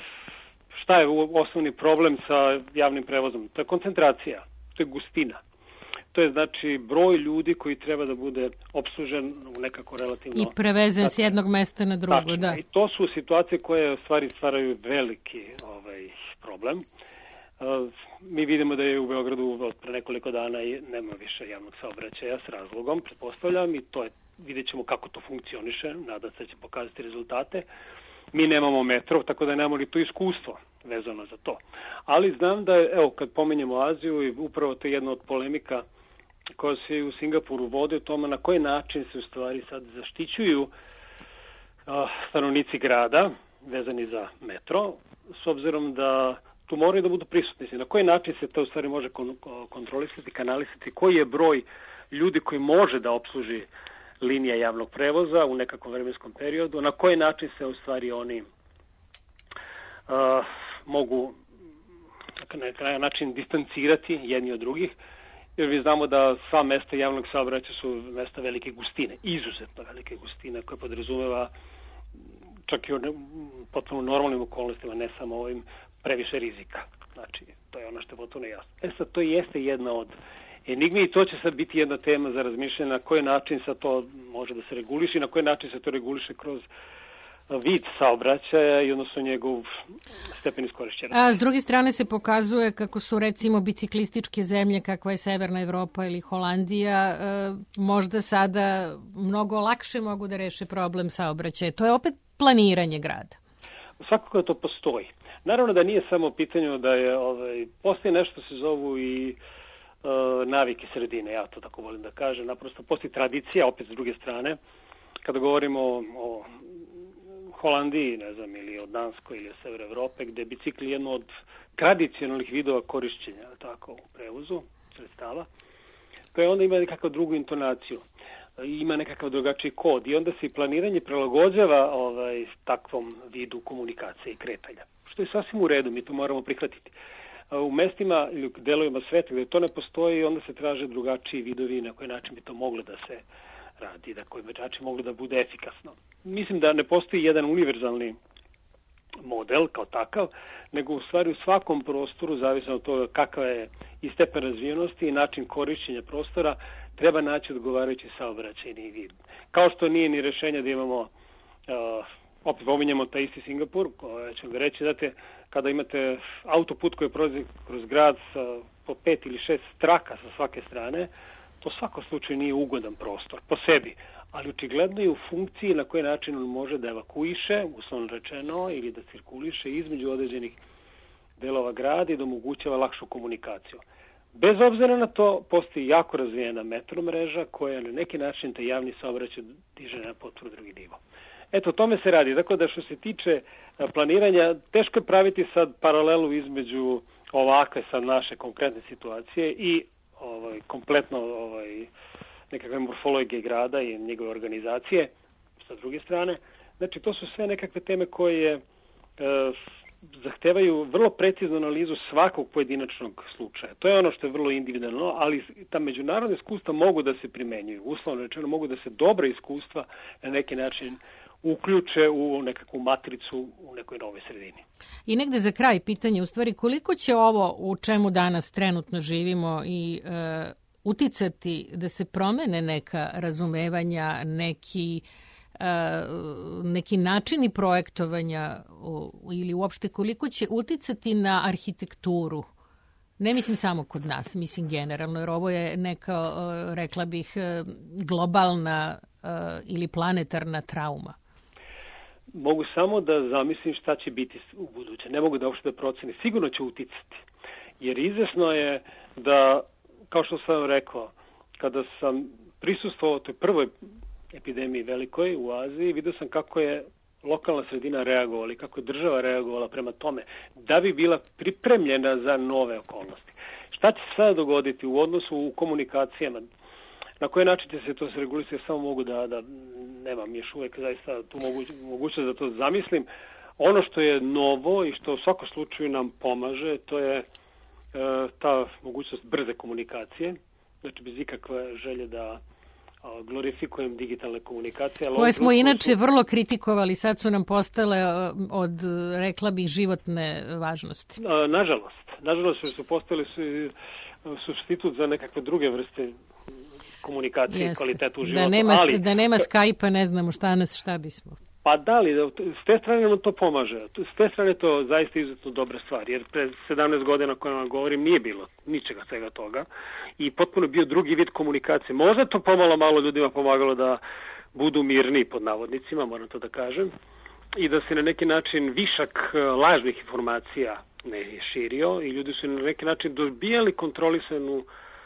šta je osnovni problem sa javnim prevozom? To je koncentracija, to je gustina. To je znači broj ljudi koji treba da bude opslužen u nekako relativno... I prevezen s jednog mesta na drugo, tačno, da. I to su situacije koje u stvari stvaraju veliki ovaj, problem. Uh, mi vidimo da je u Beogradu od pre nekoliko dana i nema više javnog saobraćaja s razlogom, pretpostavljam, i to je, vidjet ćemo kako to funkcioniše, nadam se da će pokazati rezultate. Mi nemamo metro, tako da nemamo li to iskustvo vezano za to. Ali znam da je, evo, kad pomenjemo Aziju, i upravo to je jedna od polemika koja se u Singapuru vodi o tome na koji način se u stvari sad zaštićuju uh, stanovnici grada vezani za metro, s obzirom da tu moraju da budu prisutni. Na koji način se to u stvari može kontrolisati, kanalisati, koji je broj ljudi koji može da opsluži linija javnog prevoza u nekakvom vremenskom periodu, na koji način se u stvari oni uh, mogu na kraju način distancirati jedni od drugih, jer mi znamo da sva mesta javnog saobraćaja su mesta velike gustine, izuzetno velike gustine, koje podrazumeva čak i u potpuno normalnim okolnostima, ne samo ovim, previše rizika. Znači, to je ono što je potpuno jasno. E sad, to jeste jedna od enigmi i to će sad biti jedna tema za razmišljanje na koji način sad to može da se reguliše i na koji način se to reguliše kroz vid saobraćaja i odnosno njegov stepen iskorišćenosti. A s druge strane se pokazuje kako su recimo biciklističke zemlje kakva je Severna Evropa ili Holandija možda sada mnogo lakše mogu da reše problem saobraćaja. To je opet planiranje grada. Svakako da to postoji. Naravno da nije samo pitanje da je, ovaj, postoji nešto se zovu i uh, navike sredine, ja to tako volim da kažem. Naprosto postoji tradicija, opet s druge strane, kada govorimo o, o Holandiji, ne znam, ili o Danskoj ili o Sever Evrope, gde je bicikl jedno od tradicionalnih vidova korišćenja tako, u prevozu sredstava, koje onda ima nekakav drugu intonaciju, ima nekakav drugačiji kod i onda se i planiranje prilagođava ovaj, takvom vidu komunikacije i kretanja. Što je sasvim u redu, mi to moramo prihvatiti. U mestima ili delovima sveta gde to ne postoji, onda se traže drugačiji vidovi na koji način bi to moglo da se radi, da koji način moglo da bude efikasno. Mislim da ne postoji jedan univerzalni model kao takav, nego u stvari u svakom prostoru, zavisno od toga kakav je i stepen razvijenosti i način korišćenja prostora, treba naći odgovarajući saobraćajni vid. Kao što nije ni rešenje da imamo, uh, opet pominjemo taj isti Singapur, koja ću ga reći, znate, kada imate autoput koji prolazi kroz grad sa po pet ili šest traka sa svake strane, to svako slučaj nije ugodan prostor po sebi, ali očigledno je u funkciji na koji način on može da evakuiše, uslovno rečeno, ili da cirkuliše između određenih delova grada i da omogućava lakšu komunikaciju. Bez obzira na to, postoji jako razvijena metro mreža koja na neki način taj javni saobraćaj diže na potpuno drugi nivo. Eto, o tome se radi. Dakle, da što se tiče planiranja, teško je praviti sad paralelu između ovakve sad naše konkretne situacije i ovaj, kompletno ovaj, nekakve morfologije grada i njegove organizacije sa druge strane. Znači, to su sve nekakve teme koje e, zahtevaju vrlo preciznu analizu svakog pojedinačnog slučaja. To je ono što je vrlo individualno, ali ta međunarodna iskustva mogu da se primenjuju. Uslovno rečeno, mogu da se dobra iskustva na neki način uključe u nekakvu matricu u nekoj novoj sredini. I negde za kraj pitanje, u stvari, koliko će ovo u čemu danas trenutno živimo i e, uticati da se promene neka razumevanja, neki neki načini projektovanja ili uopšte koliko će uticati na arhitekturu? Ne mislim samo kod nas, mislim generalno, jer ovo je neka, rekla bih, globalna ili planetarna trauma. Mogu samo da zamislim šta će biti u buduće. Ne mogu da uopšte da procenim. Sigurno će uticati. Jer izvesno je da, kao što sam rekao, kada sam prisustvovao toj prvoj epidemiji velikoj u Aziji, vidio sam kako je lokalna sredina reagovala i kako je država reagovala prema tome da bi bila pripremljena za nove okolnosti. Šta će se sada dogoditi u odnosu u komunikacijama? Na koji način će se to se regulisati? Samo mogu da, da nemam još uvek zaista tu moguć, mogućnost da to zamislim. Ono što je novo i što u svakom slučaju nam pomaže, to je e, ta mogućnost brze komunikacije. Znači bez ikakve želje da glorifikujem digitalne komunikacije. Koje smo inače su... vrlo kritikovali, sad su nam postale od, rekla bih, životne važnosti. Nažalost. Nažalost su postali su supstitut za nekakve druge vrste komunikacije i kvalitetu u životu. Da nema, ali, da nema Skype-a, ne znamo šta nas, šta bismo. Pa da li, s te strane nam to pomaže. S te strane to zaista izuzetno dobra stvar, jer pre sedamnaest godina o kojima vam govorim nije bilo ničega svega toga i potpuno bio drugi vid komunikacije. Možda to pomalo malo ljudima pomagalo da budu mirni pod navodnicima, moram to da kažem, i da se na neki način višak lažnih informacija ne širio i ljudi su na neki način dobijali kontrolisanu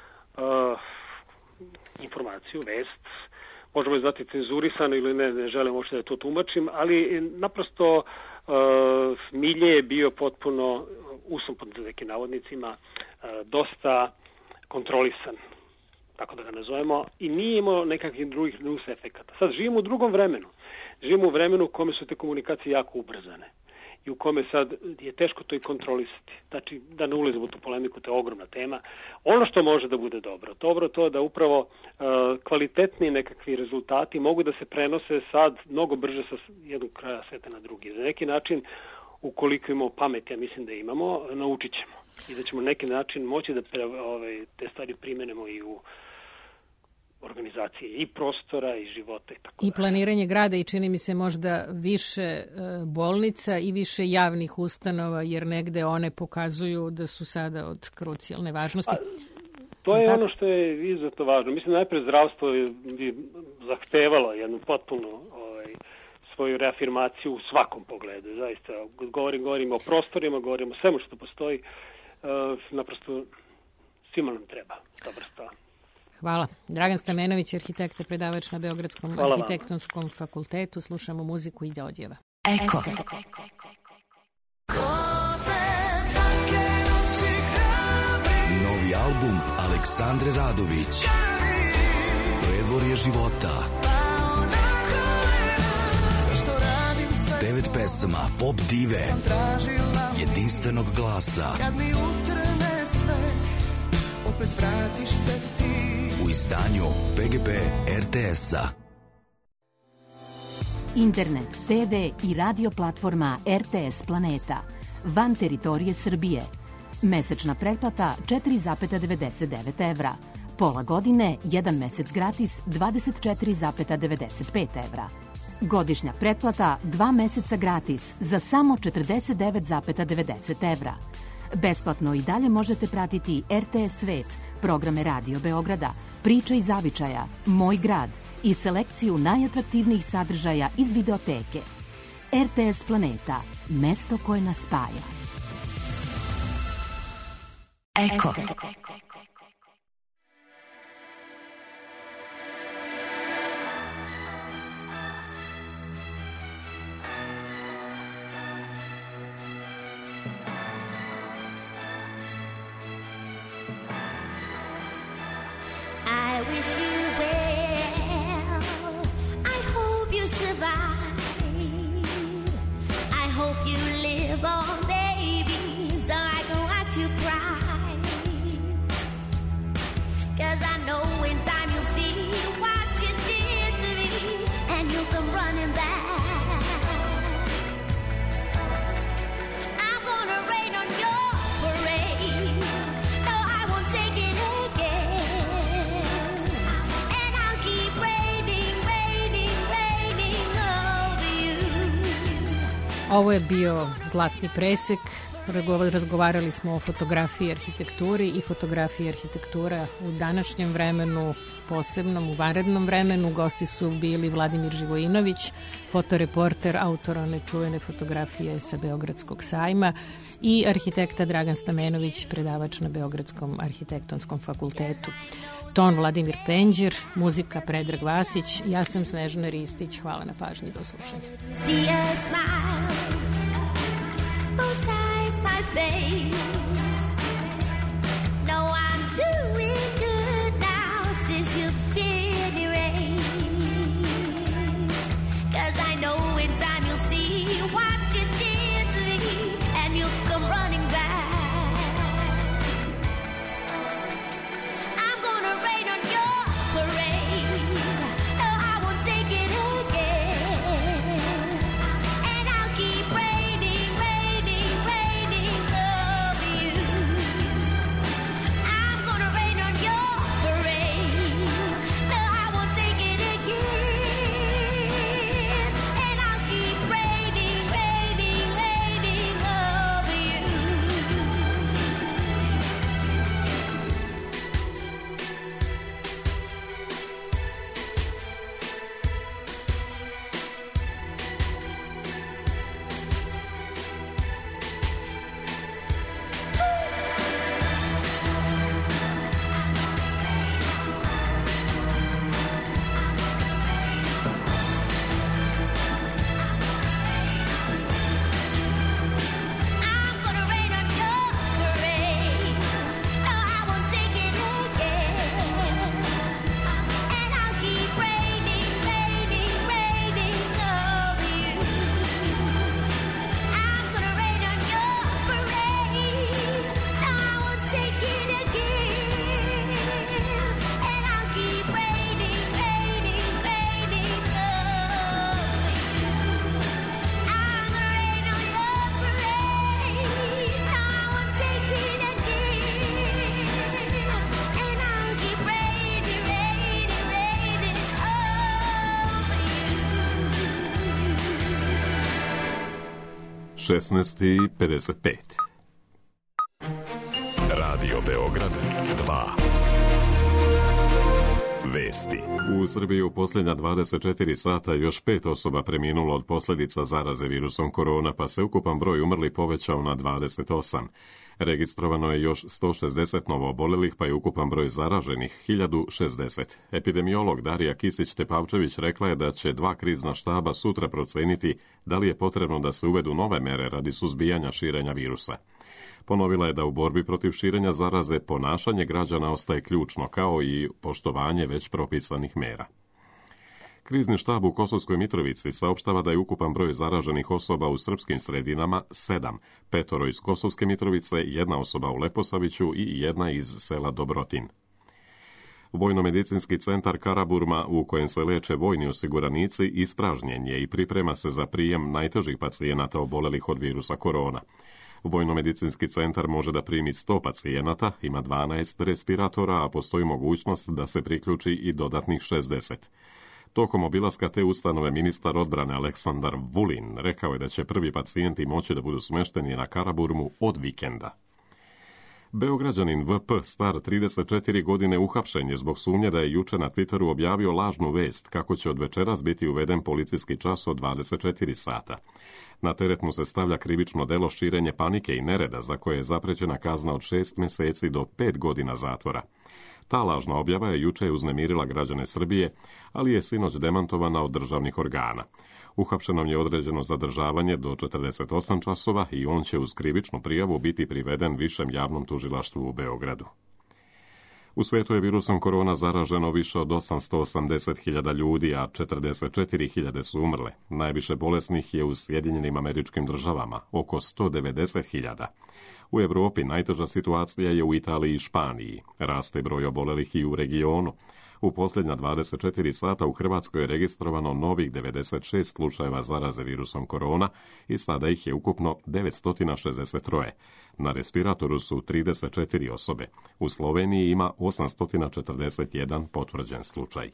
uh, informaciju, vest, možemo je zvati cenzurisano ili ne, ne želim uopšte da to tumačim, ali naprosto uh, milje je bio potpuno, usam pod nekim navodnicima, uh, dosta kontrolisan, tako da ga nazovemo, i nije imao nekakvih drugih nus efekata. Sad živimo u drugom vremenu. Živimo u vremenu u kome su te komunikacije jako ubrzane i u kome sad je teško to i kontrolisati. Znači, da ne ulazimo u tu polemiku, to je ogromna tema. Ono što može da bude dobro, dobro to je da upravo uh, kvalitetni nekakvi rezultati mogu da se prenose sad mnogo brže sa jednog kraja sveta na drugi. Za neki način, ukoliko imamo pamet, ja mislim da imamo, naučit ćemo. I da ćemo na neki način moći da pre, ovaj, te stvari primenemo i u organizacije i prostora i života i tako i planiranje grada i čini mi se možda više bolnica i više javnih ustanova, jer negde one pokazuju da su sada od krucijalne važnosti. A, to je tako? Ono što je izuzetno važno. Mislim, najprej zdravstvo bi zahtevalo jednu potpunu ovaj, svoju reafirmaciju u svakom pogledu. Zaista, govorim, govorim o prostorima, govorim o svemu što postoji. Uh, naprosto svima nam treba dobra stvar. Hvala. Dragan Stamenović, arhitekta, predavač na Beogradskom Hvala arhitektonskom vam. fakultetu. Slušamo muziku i odjeva. Eko. Novi album Aleksandre Radović. Predvorje života. Devet pesama pop dive. Jedinstvenog glasa. Opet vratiš se ti. U izdanju P G P R T S-a. Internet, te ve i radio platforma R T S Planeta. Van teritorije Srbije. Mesečna pretplata četiri zarez devedeset devet evra. Pola godine, jedan mesec gratis dvadeset četiri zarez devedeset pet evra. Godišnja pretplata dva meseca gratis za samo četrdeset devet zarez devedeset evra. Besplatno i dalje možete pratiti R T S Svet, programe Radio Beograda, Priča iz zavičaja, Moj grad i selekciju najatraktivnijih sadržaja iz videoteke. R T S Planeta, mesto koje nas spaja. Eko. I wish you well. I hope you survive. I hope you live newborn baby, so I can watch you cry. 'Cause I know in time you'll see what you did to me, and you'll come running back. I'm gonna rain on your parade. No, I won't take it again. And I'll keep raining, raining, raining over you. Ovo je bio Zlatni presek. Razgovarali smo o fotografiji i arhitekturi i fotografiji i arhitektura u današnjem vremenu, posebnom, u vanrednom vremenu. Gosti su bili Vladimir Živojinović, fotoreporter, autor one čuvene fotografije sa Beogradskog sajma, i arhitekta Dragan Stamenović, predavač na Beogradskom arhitektonskom fakultetu. Ton Vladimir Penđir, muzika Predrag Vasić, ja sam Snežana Ristić. Hvala na pažnji, do slušanja. See a smile, both sides my face. No, I'm doing good now since you've been erased. 'Cause I know in time you'll see what you did to me, and you'll come running back. I'm gonna rain on your parade. No, I won't take it again. And I'll keep raining, raining, raining over you. I'm gonna rain on your parade. No, I won't take it again. And I'll keep raining, raining, raining over you. I'm gonna rain on your parade. No, I won't take it again. And I'll keep raining, raining, raining over you. I'm gonna rain on your parade. No, I won't take it again. And I'll keep raining, raining, raining over you. I'm gonna rain on your parade. No, I won't take it again. And I'll keep raining, raining, raining over you. šesnaest i pedeset pet. Radio Beograd dva. Vesti. U Srbiji u posljednja dvadeset četiri sata još pet osoba preminulo od posljedica zaraze virusom korona, pa se ukupan broj umrlih povećao na dvadeset osam. Registrovano je još sto šezdeset novoobolelih, pa je ukupan broj zaraženih hiljadu šezdeset. Epidemiolog Darija Kisić-Tepavčević rekla je da će dva krizna štaba sutra proceniti da li je potrebno da se uvedu nove mere radi suzbijanja širenja virusa. Ponovila je da u borbi protiv širenja zaraze ponašanje građana ostaje ključno, kao i poštovanje već propisanih mera. Krizni štab u Kosovskoj Mitrovici saopštava da je ukupan broj zaraženih osoba u srpskim sredinama sedam, petoro iz Kosovske Mitrovice, jedna osoba u Leposaviću i jedna iz sela Dobrotin. Vojnomedicinski centar Karaburma, u kojem se leče vojni osiguranici, ispražnjen je i priprema se za prijem najtežih pacijenata obolelih od virusa korona. Vojnomedicinski centar može da primi sto pacijenata, ima dvanaest respiratora, a postoji mogućnost da se priključi i dodatnih šezdeset. Tokom obilaska te ustanove ministar odbrane Aleksandar Vulin rekao je da će prvi pacijenti moći da budu smešteni na Karaburmu od vikenda. Beograđanin V P, star trideset četiri godine, uhapšen je zbog sumnje da je juče na Twitteru objavio lažnu vest kako će od večeras biti uveden policijski čas od dvadeset četiri sata. Na teret mu se stavlja krivično delo širenje panike i nereda, za koje je zaprećena kazna od šest meseci do pet godina zatvora. Ta lažna objava je juče uznemirila građane Srbije, ali je sinoć demantovana od državnih organa. Uhapšenom je određeno zadržavanje do četrdeset osam časova i on će uz krivičnu prijavu biti priveden Višem javnom tužilaštvu u Beogradu. U svijetu je virusom korona zaraženo više od osamsto osamdeset hiljada ljudi, a četrdeset četiri hiljade su umrle. Najviše bolesnih je u Sjedinjenim Američkim Državama, oko sto devedeset hiljada. U Europi najteža situacija je u Italiji i Španiji. Raste broj obolelih i u regionu. U posljednja dvadeset četiri sata u Hrvatskoj je registrovano novih devedeset šest slučajeva zaraze virusom korona i sada ih je ukupno devetsto šezdeset tri. Na respiratoru su trideset četiri osobe. U Sloveniji ima osamsto četrdeset jedan potvrđen slučaj.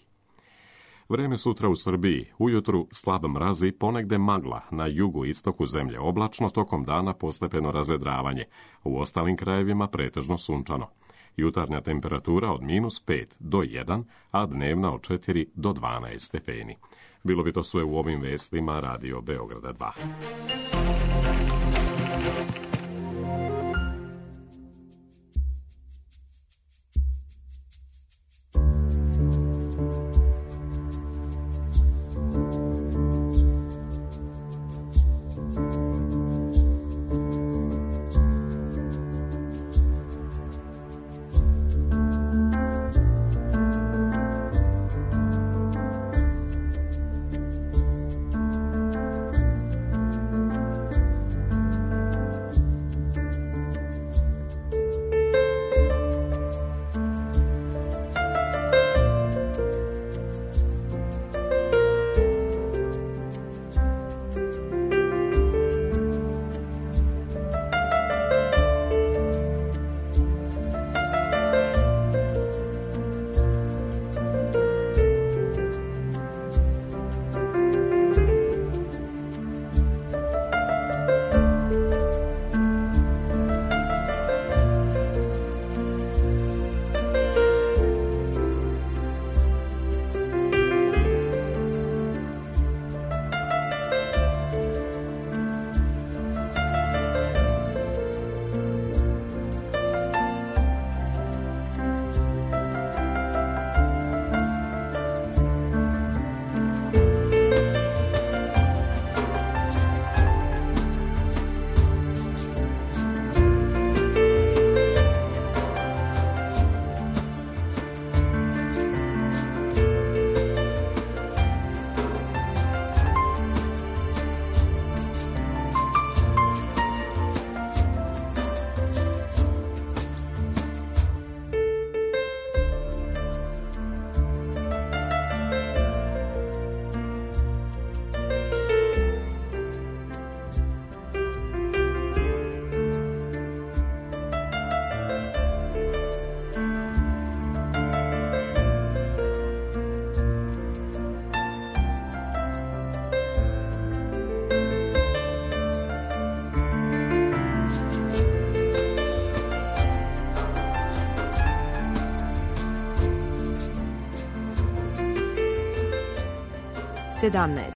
Vreme sutra u Srbiji. Ujutru slab mraz i ponegde magla. Na jugu i istoku zemlje oblačno, tokom dana postepeno razvedravanje. U ostalim krajevima pretežno sunčano. Jutarnja temperatura od minus pet do jedan, a dnevna od četiri do dvanaest stepeni. Bilo bi to sve u ovim vestima Radio Beograda dva. sedamnaest